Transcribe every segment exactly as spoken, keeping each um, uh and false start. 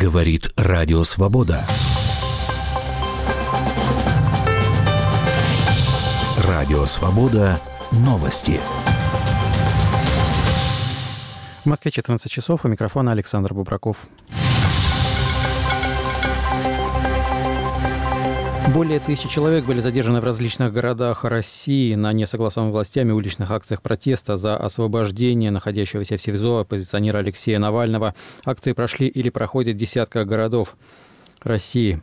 Говорит Радио Свобода. Радио Свобода. Новости. В Москве четырнадцать часов. У микрофона Александр Бубраков. Более тысячи человек были задержаны в различных городах России на несогласованных властями уличных акциях протеста за освобождение находящегося в СИЗО оппозиционера Алексея Навального. Акции прошли или проходят в десятках городов России.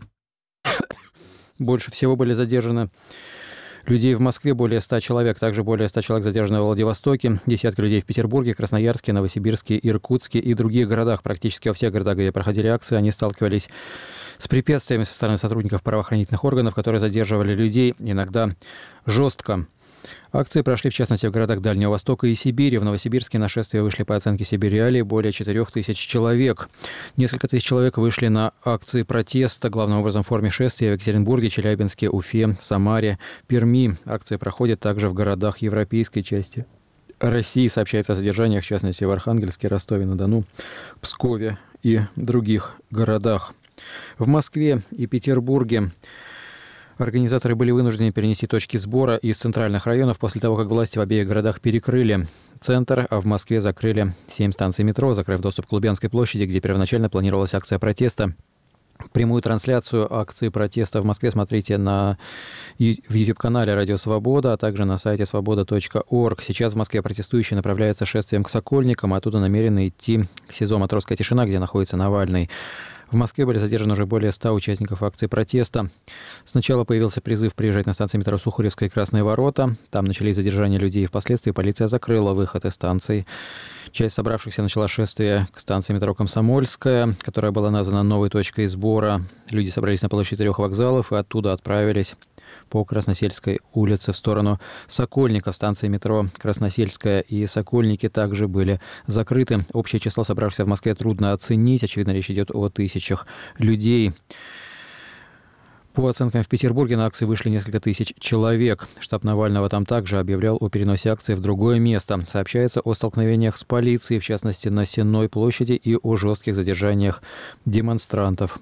Больше всего были задержаны людей в Москве, более ста человек. Также более ста человек задержаны в Владивостоке, десятки людей в Петербурге, Красноярске, Новосибирске, Иркутске и других городах. Практически во всех городах, где проходили акции, они сталкивались с препятствиями со стороны сотрудников правоохранительных органов, которые задерживали людей иногда жестко. Акции прошли, в частности, в городах Дальнего Востока и Сибири. В Новосибирске на шествие вышли, по оценке Сибириали, более четырех тысяч человек. Несколько тысяч человек вышли на акции протеста, главным образом в форме шествия в Екатеринбурге, Челябинске, Уфе, Самаре, Перми. Акции проходят также в городах европейской части России. Сообщается о задержаниях, в частности, в Архангельске, Ростове-на-Дону, Пскове и других городах. В Москве и Петербурге организаторы были вынуждены перенести точки сбора из центральных районов после того, как власти в обеих городах перекрыли центр, а в Москве закрыли семь станций метро, закрыв доступ к Лубянской площади, где первоначально планировалась акция протеста. Прямую трансляцию акции протеста в Москве смотрите на, в YouTube-канале «Радио Свобода», а также на сайте свобода точка орг. Сейчас в Москве протестующие направляются шествием к Сокольникам, а оттуда намерены идти к СИЗО «Матросская тишина», где находится Навальный. В Москве были задержаны уже более ста участников акции протеста. Сначала появился призыв приезжать на станции метро Сухаревская и Красные ворота. Там начались задержания людей. Впоследствии полиция закрыла выход из станции. Часть собравшихся начала шествие к станции метро Комсомольская, которая была названа новой точкой сбора. Люди собрались на площади трех вокзалов и оттуда отправились по Красносельской улице в сторону Сокольников. Станции метро Красносельская и Сокольники также были закрыты. Общее число собравшихся в Москве трудно оценить. Очевидно, речь идет о тысячах людей. По оценкам, в Петербурге на акции вышли несколько тысяч человек. Штаб Навального там также объявлял о переносе акции в другое место. Сообщается о столкновениях с полицией, в частности, на Сенной площади, и о жестких задержаниях демонстрантов.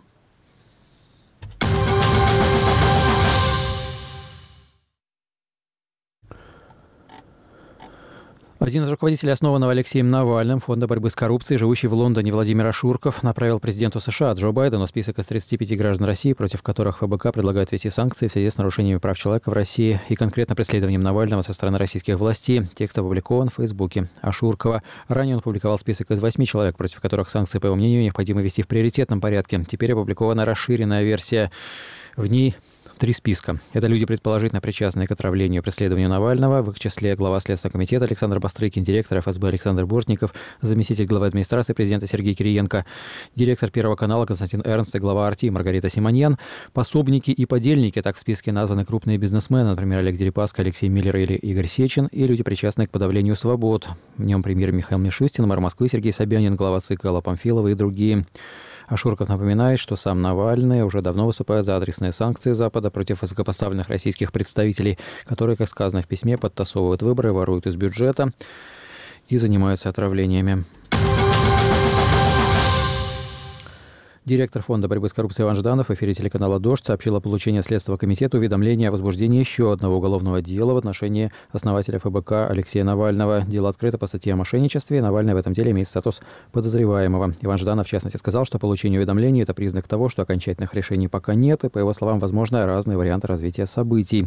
Один из руководителей основанного Алексеем Навальным фонда борьбы с коррупцией, живущий в Лондоне Владимир Ашурков, направил президенту США Джо Байдену список из тридцати пяти граждан России, против которых ФБК предлагает ввести санкции в связи с нарушениями прав человека в России и конкретно преследованием Навального со стороны российских властей. Текст опубликован в Фейсбуке Ашуркова. Ранее он опубликовал список из восьми человек, против которых санкции, по его мнению, необходимо ввести в приоритетном порядке. Теперь опубликована расширенная версия. В ней три списка. Это люди, предположительно причастные к отравлению и преследованию Навального. В их числе глава Следственного комитета Александр Бастрыкин, директор эф эс бэ Александр Бортников, заместитель главы администрации президента Сергей Кириенко, директор Первого канала Константин Эрнст и глава Арти Маргарита Симоньян. Пособники и подельники, так в списке названы крупные бизнесмены, например, Олег Дерипаска, Алексей Миллер или Игорь Сечин, и люди, причастные к подавлению свобод. В нем премьер Михаил Мишустин, мэр Москвы Сергей Собянин, глава ЦИК Алла Памфилова и другие. Ашурков напоминает, что сам Навальный уже давно выступает за адресные санкции Запада против высокопоставленных российских представителей, которые, как сказано в письме, подтасовывают выборы, воруют из бюджета и занимаются отравлениями. Директор фонда борьбы с коррупцией Иван Жданов в эфире телеканала «Дождь» сообщил о получении Следственного комитета уведомления о возбуждении еще одного уголовного дела в отношении основателя ФБК Алексея Навального. Дело открыто по статье о мошенничестве, и Навальный в этом деле имеет статус подозреваемого. Иван Жданов, в частности, сказал, что получение уведомлений – это признак того, что окончательных решений пока нет, и, по его словам, возможны разные варианты развития событий.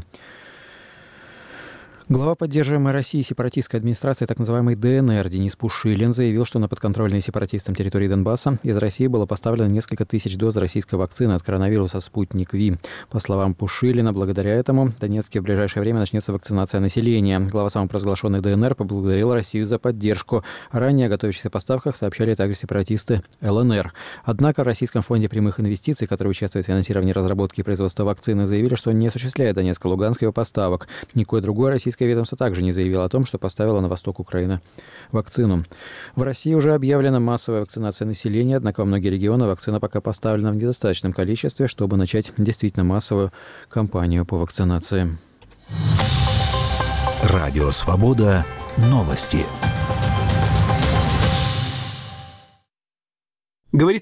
Глава поддерживаемой Россией сепаратистской администрации так называемой дэ эн эр Денис Пушилин заявил, что на подконтрольной сепаратистам территории Донбасса из России было поставлено несколько тысяч доз российской вакцины от коронавируса «Спутник Ви». По словам Пушилина, благодаря этому в Донецке в ближайшее время начнется вакцинация населения. Глава самопровозглашенной дэ эн эр поблагодарил Россию за поддержку. Ранее о готовящихся поставках сообщали также сепаратисты эл эн эр. Однако в Российском фонде прямых инвестиций, который участвует в финансировании разработки и производства вакцины, заявили, что не осуществляет Донецк-Луганск его поставок. Никакое другое российское ведомство также не заявило о том, что поставило на восток Украины вакцину. В России уже объявлена массовая вакцинация населения, однако во многие регионы вакцина пока поставлена в недостаточном количестве, чтобы начать действительно массовую кампанию по вакцинации. Радио Свобода. Новости. Говорит